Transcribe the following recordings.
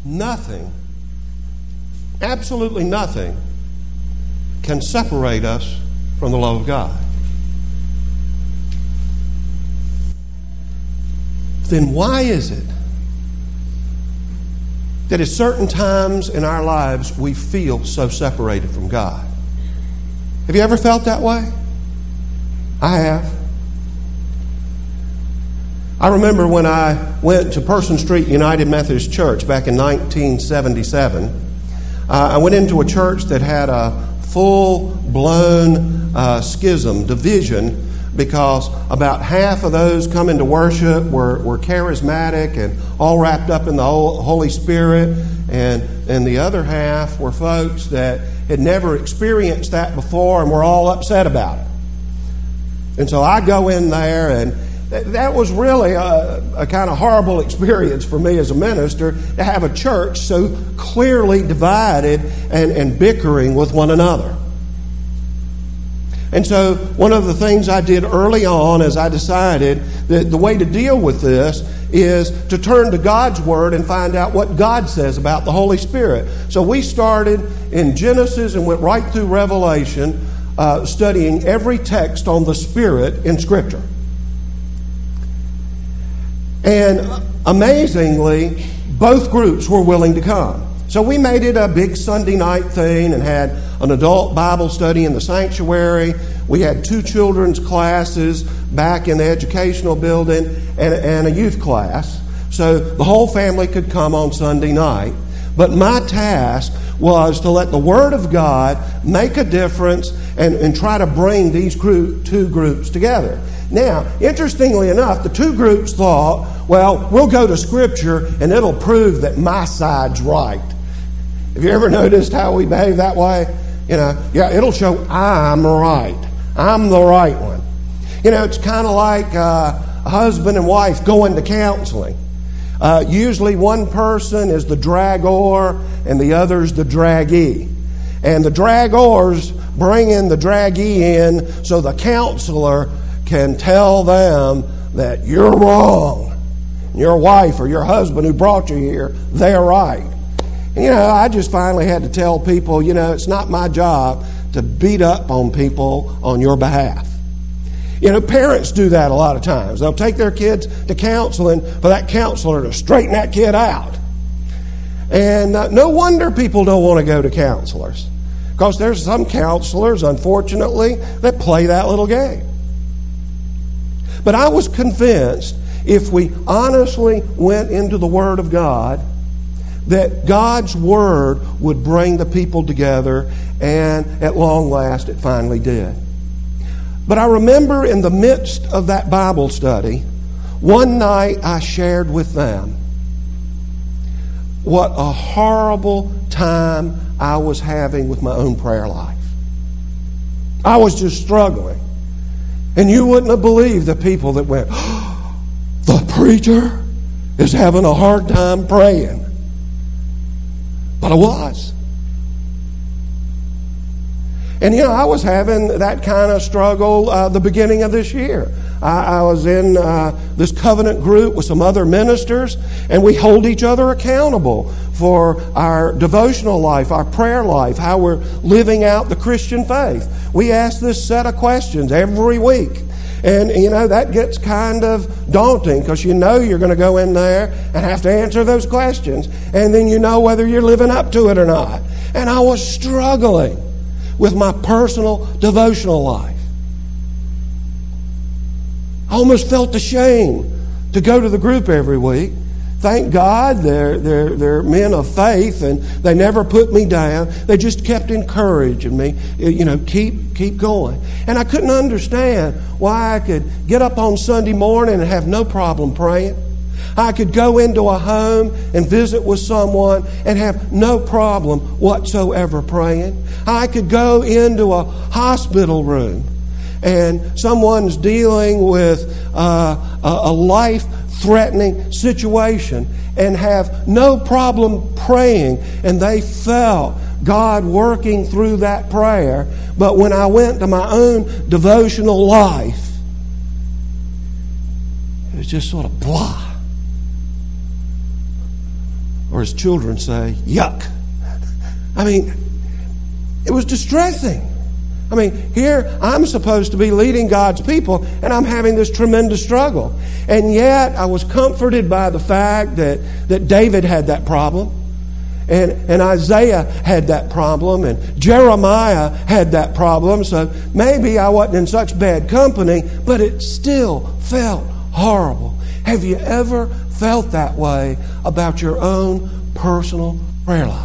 nothing, absolutely nothing, can separate us from the love of God. Then why is it that at certain times in our lives we feel so separated from God? Have you ever felt that way? I have. I remember when I went to Person Street United Methodist Church back in 1977. I went into a church that had a full-blown schism, division, because about half of those coming to worship were charismatic and all wrapped up in the Holy Spirit, and the other half were folks that had never experienced that before and were all upset about it. And so I go in there, and that was really a kind of horrible experience for me as a minister, to have a church so clearly divided and bickering with one another. And so one of the things I did early on is I decided that the way to deal with this is to turn to God's Word and find out what God says about the Holy Spirit. So we started in Genesis and went right through Revelation, studying every text on the Spirit in Scripture. And amazingly, both groups were willing to come. So we made it a big Sunday night thing and had an adult Bible study in the sanctuary. We had 2 children's classes back in the educational building and a youth class. So the whole family could come on Sunday night. But my task was to let the Word of God make a difference and try to bring these 2 groups together. Now, interestingly enough, the 2 groups thought, well, we'll go to Scripture and it'll prove that my side's right. Have you ever noticed how we behave that way? It'll show I'm right. I'm the right one. It's kind of like a husband and wife going to counseling. Usually one person is the dragor and the other's the draggee. And the dragors bring in the draggee in so the counselor can tell them that you're wrong. Your wife or your husband who brought you here, they're right. And, I just finally had to tell people, it's not my job to beat up on people on your behalf. Parents do that a lot of times. They'll take their kids to counseling for that counselor to straighten that kid out. And no wonder people don't want to go to counselors, because there's some counselors, unfortunately, that play that little game. But I was convinced if we honestly went into the Word of God, that God's Word would bring the people together, and at long last it finally did. But I remember in the midst of that Bible study, one night I shared with them what a horrible time I was having with my own prayer life. I was just struggling. And you wouldn't have believed the people that went, the preacher is having a hard time praying. But I was. And I was having that kind of struggle the beginning of this year. I was in this covenant group with some other ministers, and we hold each other accountable for our devotional life, our prayer life, how we're living out the Christian faith. We ask this set of questions every week. And, that gets kind of daunting, because you're going to go in there and have to answer those questions. And then whether you're living up to it or not. And I was struggling with my personal devotional life. I almost felt ashamed to go to the group every week. Thank God they're men of faith, and they never put me down. They just kept encouraging me, keep going. And I couldn't understand why I could get up on Sunday morning and have no problem praying. I could go into a home and visit with someone and have no problem whatsoever praying. I could go into a hospital room and someone's dealing with a life-threatening situation and have no problem praying, and they felt God working through that prayer. But when I went to my own devotional life, it was just sort of blah. or as children say, yuck. I mean, it was distressing. I mean, here I'm supposed to be leading God's people, and I'm having this tremendous struggle. And yet I was comforted by the fact that David had that problem, and Isaiah had that problem, and Jeremiah had that problem. So maybe I wasn't in such bad company, but it still felt horrible. Have you ever felt that way about your own personal prayer life?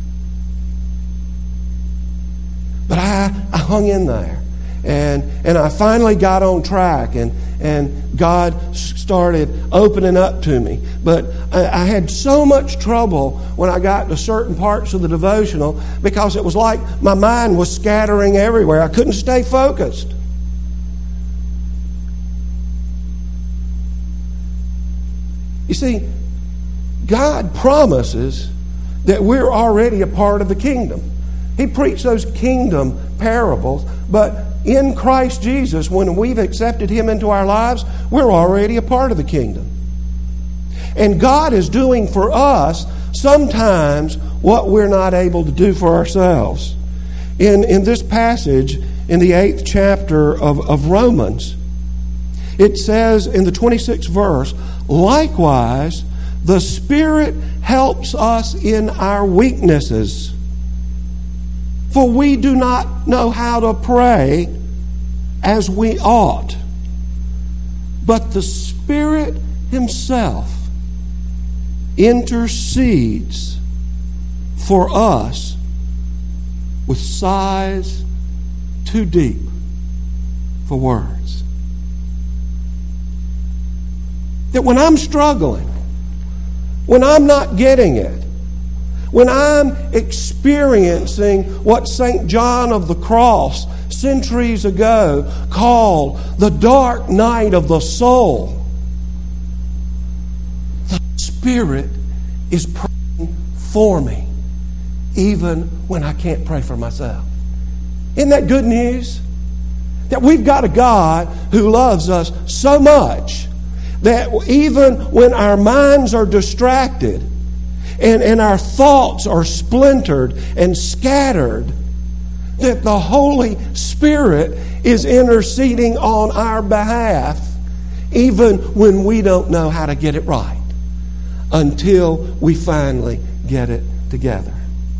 But I hung in there, and I finally got on track, and God started opening up to me. But I had so much trouble when I got to certain parts of the devotional because it was like my mind was scattering everywhere. I couldn't stay focused. You see, God promises that we're already a part of the kingdom. He preached those kingdom parables, but in Christ Jesus, when we've accepted Him into our lives, we're already a part of the kingdom. And God is doing for us sometimes what we're not able to do for ourselves. In this passage, in the 8th chapter of Romans, it says in the 26th verse, likewise, the Spirit helps us in our weaknesses. For we do not know how to pray as we ought. But the Spirit Himself intercedes for us with sighs too deep for words. That when I'm struggling, when I'm not getting it, when I'm experiencing what St. John of the Cross centuries ago called the dark night of the soul, the Spirit is praying for me, even when I can't pray for myself. Isn't that good news? That we've got a God who loves us so much that even when our minds are distracted, and our thoughts are splintered and scattered, that the Holy Spirit is interceding on our behalf, even when we don't know how to get it right, until we finally get it together.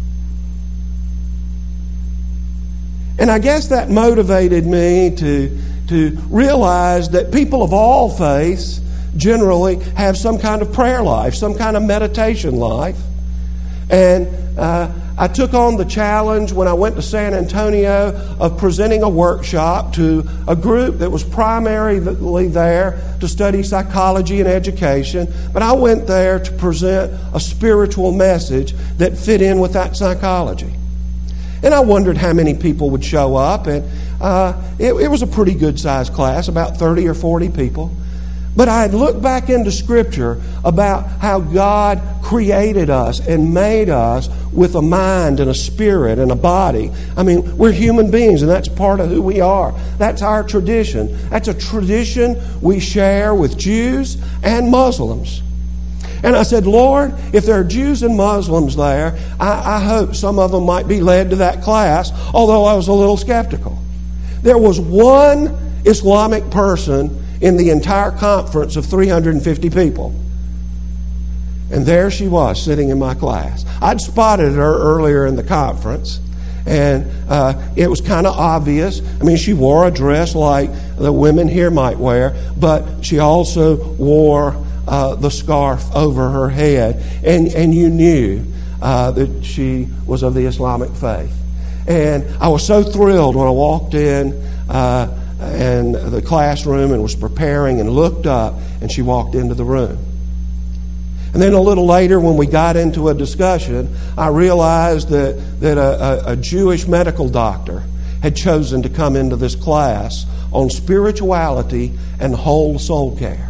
And I guess that motivated me to realize that people of all faiths generally have some kind of prayer life, some kind of meditation life. And I took on the challenge when I went to San Antonio of presenting a workshop to a group that was primarily there to study psychology and education. But I went there to present a spiritual message that fit in with that psychology. And I wondered how many people would show up. And it was a pretty good-sized class, about 30 or 40 people. But I had looked back into Scripture about how God created us and made us with a mind and a spirit and a body. I mean, we're human beings, and that's part of who we are. That's our tradition. That's a tradition we share with Jews and Muslims. And I said, Lord, if there are Jews and Muslims there, I hope some of them might be led to that class, although I was a little skeptical. There was one Islamic person in the entire conference of 350 people. And there she was, sitting in my class. I'd spotted her earlier in the conference, and it was kind of obvious. I mean, she wore a dress like the women here might wear, but she also wore the scarf over her head, and you knew that she was of the Islamic faith. And I was so thrilled when I walked in and the classroom and was preparing and looked up, and she walked into the room. And then a little later, when we got into a discussion, I realized that a Jewish medical doctor had chosen to come into this class on spirituality and whole soul care.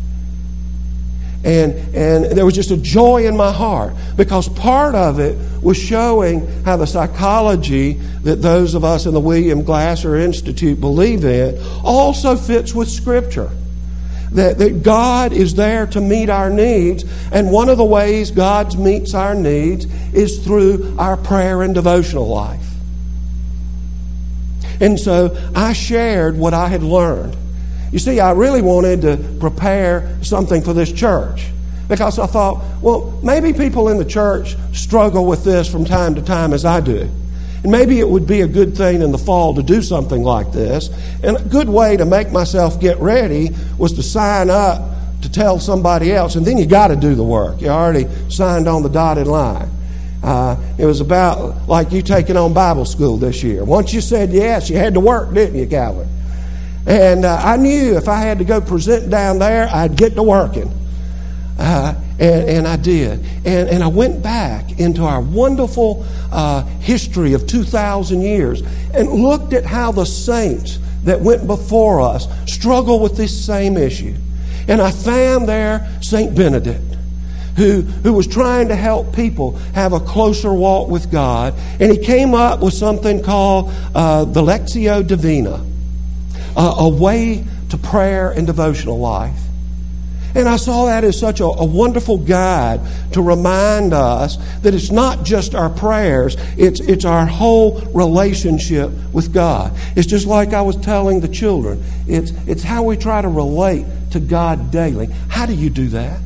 And there was just a joy in my heart, because part of it was showing how the psychology that those of us in the William Glasser Institute believe in also fits with Scripture. That God is there to meet our needs, and one of the ways God meets our needs is through our prayer and devotional life. And so I shared what I had learned. You see, I really wanted to prepare something for this church because I thought, well, maybe people in the church struggle with this from time to time as I do. And maybe it would be a good thing in the fall to do something like this. And a good way to make myself get ready was to sign up to tell somebody else. And then you got to do the work. You already signed on the dotted line. It was about like you taking on Bible school this year. Once you said yes, you had to work, didn't you, Calvin? And I knew if I had to go present down there, I'd get to working. And I did. And I went back into our wonderful history of 2,000 years and looked at how the saints that went before us struggle with this same issue. And I found there St. Benedict, who was trying to help people have a closer walk with God. And he came up with something called the Lectio Divina, a way to prayer and devotional life. And I saw that as such a wonderful guide to remind us that it's not just our prayers, it's our whole relationship with God. It's just like I was telling the children. It's how we try to relate to God daily. How do you do that?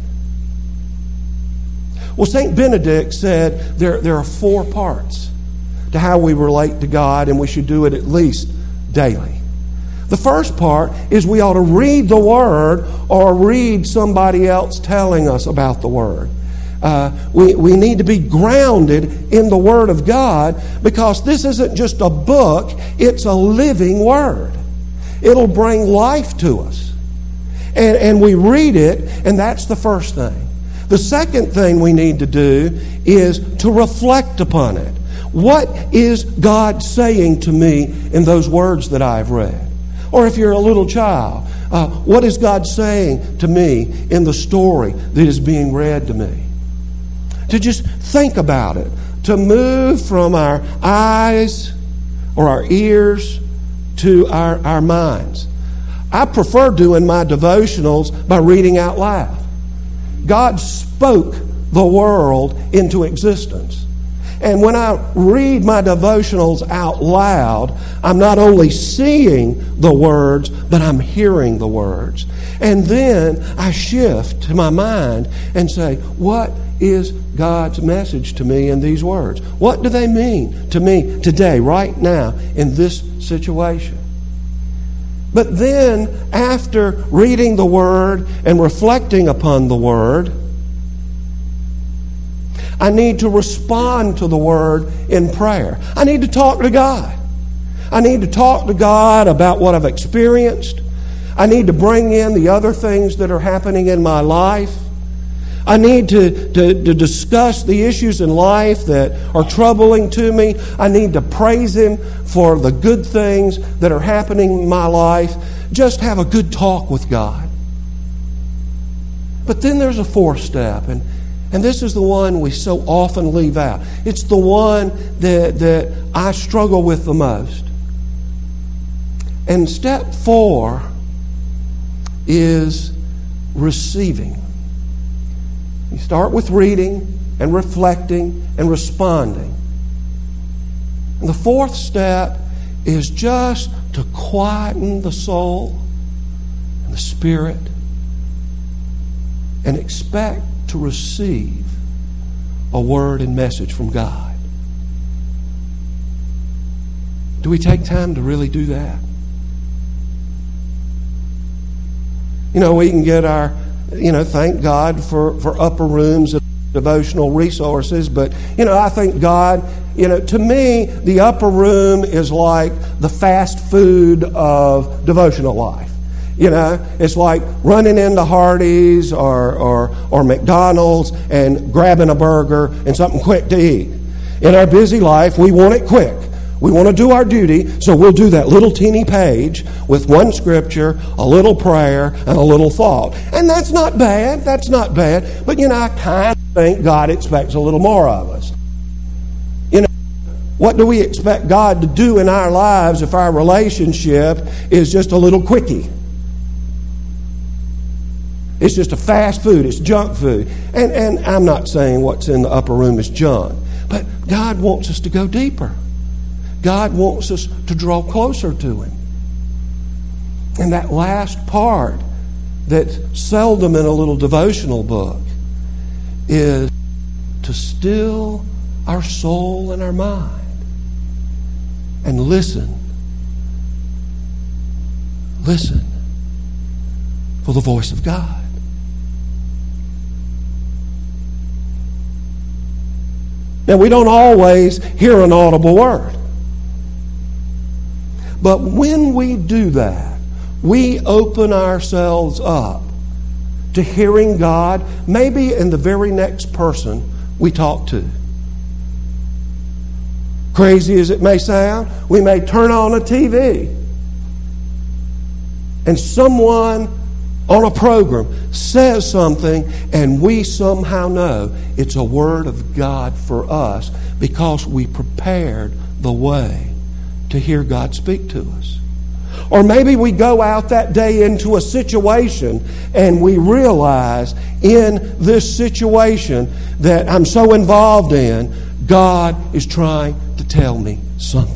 Well, St. Benedict said there are 4 parts to how we relate to God, and we should do it at least daily. The first part is we ought to read the Word or read somebody else telling us about the Word. We need to be grounded in the Word of God because this isn't just a book, it's a living Word. It'll bring life to us. And we read it, and that's the first thing. The second thing we need to do is to reflect upon it. What is God saying to me in those words that I've read? Or if you're a little child, what is God saying to me in the story that is being read to me? To just think about it. To move from our eyes or our ears to our minds. I prefer doing my devotionals by reading out loud. God spoke the world into existence. And when I read my devotionals out loud, I'm not only seeing the words, but I'm hearing the words. And then I shift to my mind and say, what is God's message to me in these words? What do they mean to me today, right now, in this situation? But then, after reading the Word and reflecting upon the Word, I need to respond to the Word in prayer. I need to talk to God. I need to talk to God about what I've experienced. I need to bring in the other things that are happening in my life. I need to discuss the issues in life that are troubling to me. I need to praise Him for the good things that are happening in my life. Just have a good talk with God. But then there's a 4th step, and this is the one we so often leave out. It's the one that I struggle with the most. And step 4 is receiving. You start with reading and reflecting and responding. And the 4th step is just to quieten the soul and the spirit and expect to receive a word and message from God. Do we take time to really do that? We can get our, thank God for upper rooms of devotional resources, but, I thank God, to me, the upper room is like the fast food of devotional life. It's like running into Hardee's or McDonald's and grabbing a burger and something quick to eat. In our busy life, we want it quick. We want to do our duty, so we'll do that little teeny page with one scripture, a little prayer, and a little thought. And that's not bad. That's not bad. But, I kind of think God expects a little more of us. What do we expect God to do in our lives if our relationship is just a little quickie? It's just a fast food. It's junk food. And I'm not saying what's in the upper room is junk. But God wants us to go deeper. God wants us to draw closer to Him. And that last part that's seldom in a little devotional book is to still our soul and our mind and listen. Listen for the voice of God. Now, we don't always hear an audible word. But when we do that, we open ourselves up to hearing God, maybe in the very next person we talk to. Crazy as it may sound, we may turn on a TV and someone on a program says something and we somehow know it's a word of God for us because we prepared the way to hear God speak to us. Or maybe we go out that day into a situation and we realize in this situation that I'm so involved in, God is trying to tell me something.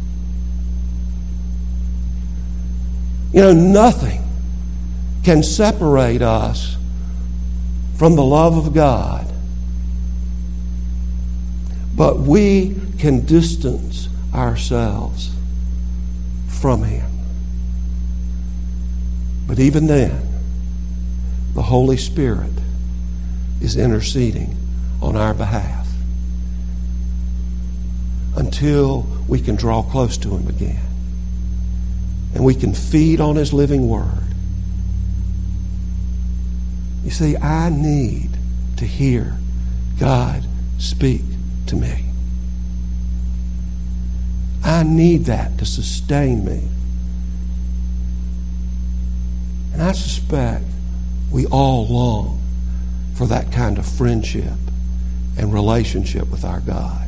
You know, nothing can separate us from the love of God, but we can distance ourselves from Him. But even then, the Holy Spirit is interceding on our behalf until we can draw close to Him again and we can feed on His living Word. You see, I need to hear God speak to me. I need that to sustain me. And I suspect we all long for that kind of friendship and relationship with our God.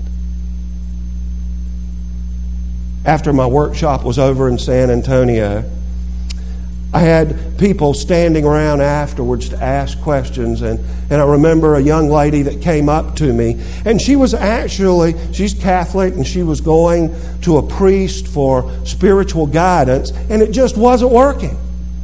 After my workshop was over in San Antonio, I had people standing around afterwards to ask questions, and I remember a young lady that came up to me, and she's Catholic, and she was going to a priest for spiritual guidance, and it just wasn't working.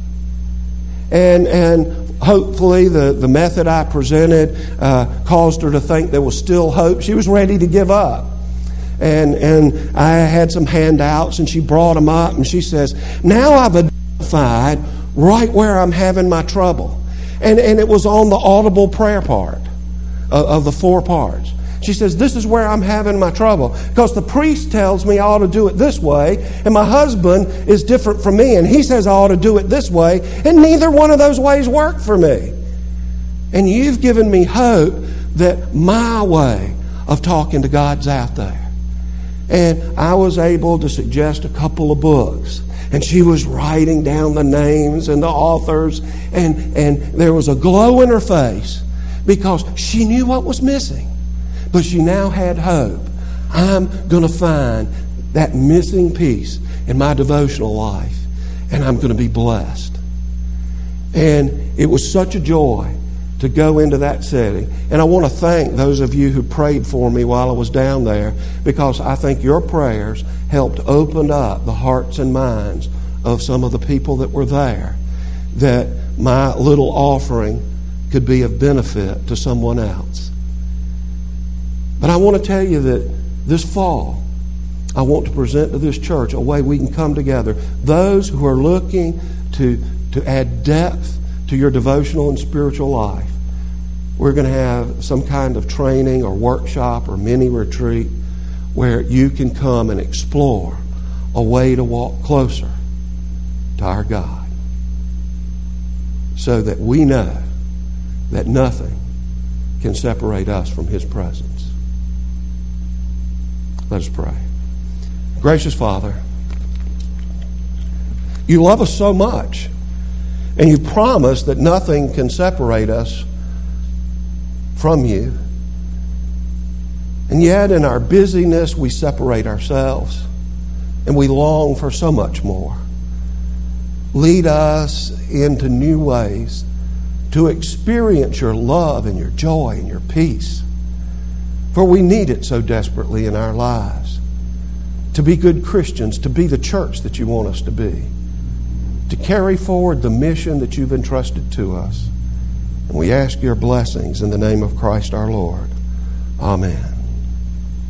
And hopefully the method I presented caused her to think there was still hope. She was ready to give up. And I had some handouts, and she brought them up, and she says, now I've identified right where I'm having my trouble. And it was on the audible prayer part of the 4 parts. She says, this is where I'm having my trouble, because the priest tells me I ought to do it this way, and my husband is different from me, and he says I ought to do it this way, and neither one of those ways work for me. And you've given me hope that my way of talking to God's out there. And I was able to suggest a couple of books. And she was writing down the names and the authors. And there was a glow in her face because she knew what was missing. But she now had hope. I'm going to find that missing piece in my devotional life. And I'm going to be blessed. And it was such a joy to go into that setting. And I want to thank those of you who prayed for me while I was down there, because I think your prayers helped open up the hearts and minds of some of the people that were there, that my little offering could be of benefit to someone else. But I want to tell you that this fall, I want to present to this church a way we can come together. Those who are looking to add depth to your devotional and spiritual life, we're going to have some kind of training or workshop or mini retreat where you can come and explore a way to walk closer to our God, so that we know that nothing can separate us from His presence. Let us pray. Gracious Father, you love us so much, and you promised that nothing can separate us from you. And yet in our busyness we separate ourselves, and we long for so much more. Lead us into new ways to experience your love and your joy and your peace. For we need it so desperately in our lives. To be good Christians, to be the church that you want us to be. To carry forward the mission that you've entrusted to us. And we ask your blessings in the name of Christ our Lord. Amen.